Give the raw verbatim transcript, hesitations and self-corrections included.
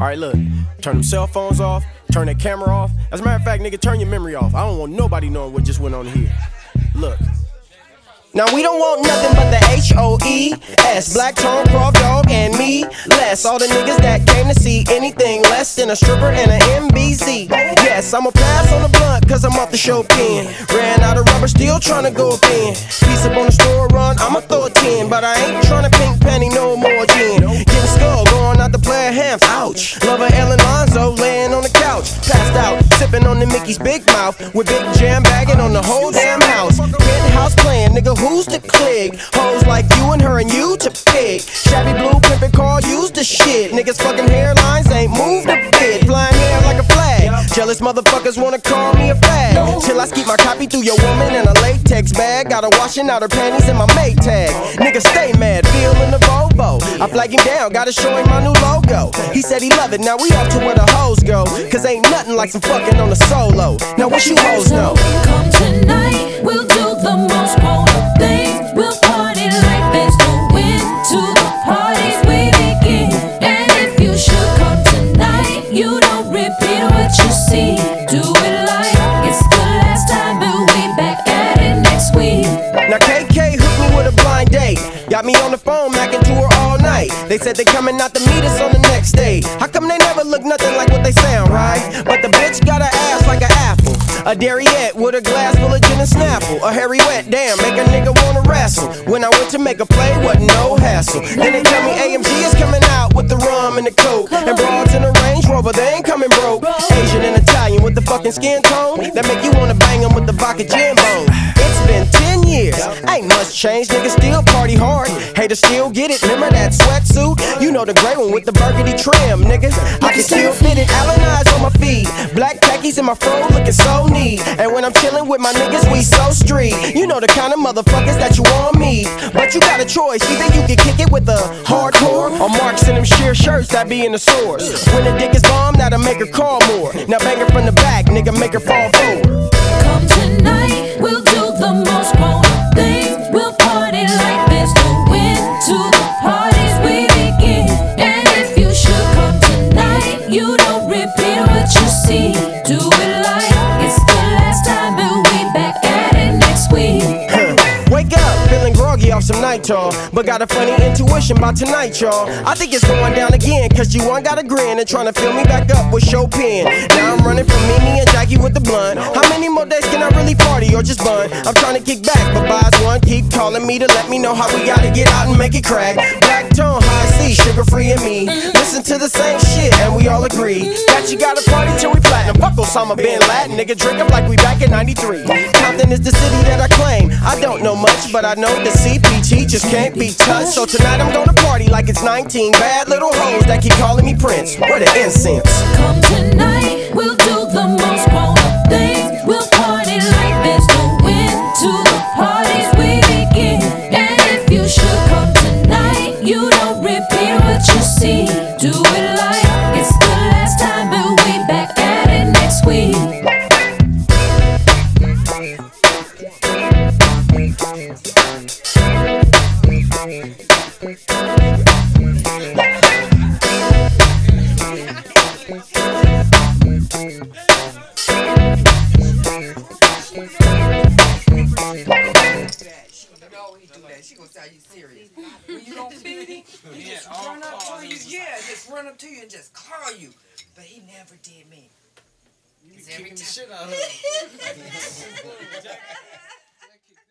Alright, look, turn them cell phones off, turn that camera off. As a matter of fact, nigga, turn your memory off. I don't want nobody knowing what just went on here. Look. Now we don't want nothing but the H O E S. Black Tone, Prof Dog, and me less. All the niggas that came to see anything less than a stripper and an M B Z. Yes, I'ma pass on the blunt cause I'm off the show pen. Ran out of rubber, still tryna go up in. Piece up on the store run, I'ma throw a ten. But I ain't tryna pink penny no more gin. Getting skull, going out the player hams, ouch. Lover Ellen Lonzo laying on the couch. Passed out, sipping on the Mickey's big mouth. With big jam bagging on the whole damn house. Penthouse playing, nigga, who's the click? Hoes like you and her and you to pick. Shabby blue pimpin' car, use the shit. Niggas fucking hairlines ain't moved a bit. Flying hair like a flag. Jealous motherfuckers wanna call me a fag. Till I skeet my copy through your woman in a latex bag. Got her washing out her panties in my mate tag. Nigga stay mad, feelin' the Volvo. I flag him down, gotta show him my new logo. He said he love it, now we off to where the hoes go. Cause ain't nothing like some fucking on the solo. Now what you hoes know? Come tonight, we'll do the most bold things. We'll party like there's no end to the parties we begin. And if you should come tonight, you don't repeat what you see. Do it like it's the last time, but we back at it next week. Now K K hooked me with a blind date. Got me on the phone, macking to her all night. They said they coming out to meet us on the next day. How come they never look nothing like what they sound, right? But the bitch got her ass like an apple. A Dariette with a glass full of gin and Snapple. A Harry Wet, damn, make a nigga wanna wrestle. When I went to make a play, wasn't no hassle. Then they tell me A M G is coming out with the rum and the coke. And broads in a Range Rover, they ain't coming broke. Asian and Italian with the fucking skin tone that make you wanna bang them with the vodka gin bone. It's been ten years, ain't much changed, niggas still party hard. Haters still get it, remember that sweatsuit? You know the gray one with the burgundy trim, nigga. I can still fit it, Allen eyes on my feet. Black khakis in my fro looking so neat. And when I'm chillin' with my niggas, we so street. You know the kind of motherfuckers that you want me. But you got a choice, either you can kick it with the hardcore or marks in them sheer shirts that be in the stores. When the dick is bomb, that'll make her call more. Now bang her from the back, nigga, make her fall forward. Come tonight, we'll do the most bold things. We'll party like there's no end to the parties we begin. And if you should come tonight, you don't repeat what you see. Do it like it's the last time, but we back at it next week. Wake up, feeling groggy off some nitro, but got a funny intuition about tonight, y'all. I think it's going down again, cause you one got a grin and trying to fill me back up with Chopin. Now I'm running from Mimi and Jackie with the blunt. How many more days can I really party or just bun? I'm trying to kick back, but buys one keep calling me to let me know how we gotta get out and make it crack. Black tone, high C, sugar free and me. Listen to the same shit and we all agree that you gotta party till we platinum. Fuck Osama Bin Laden, nigga, drink up like we back in ninety-three. Compton is the city that I claim. I don't know much, but I know the C P T just can't be touched. So tonight I'm gonna party like it's nineteen bad little hoes that keep calling me Prince. Where the incense? Come tonight, we'll do the most bold things. We'll party like there's no end to the parties we begin. And if you should come tonight, you don't repeat what you see. Do it like it's the last time, but we back at it next week. She gonna tell you serious. When you don't feed him, he just run up to you. Yeah, just run up to you and just call you. But he never did me. You every time. The shit out of him.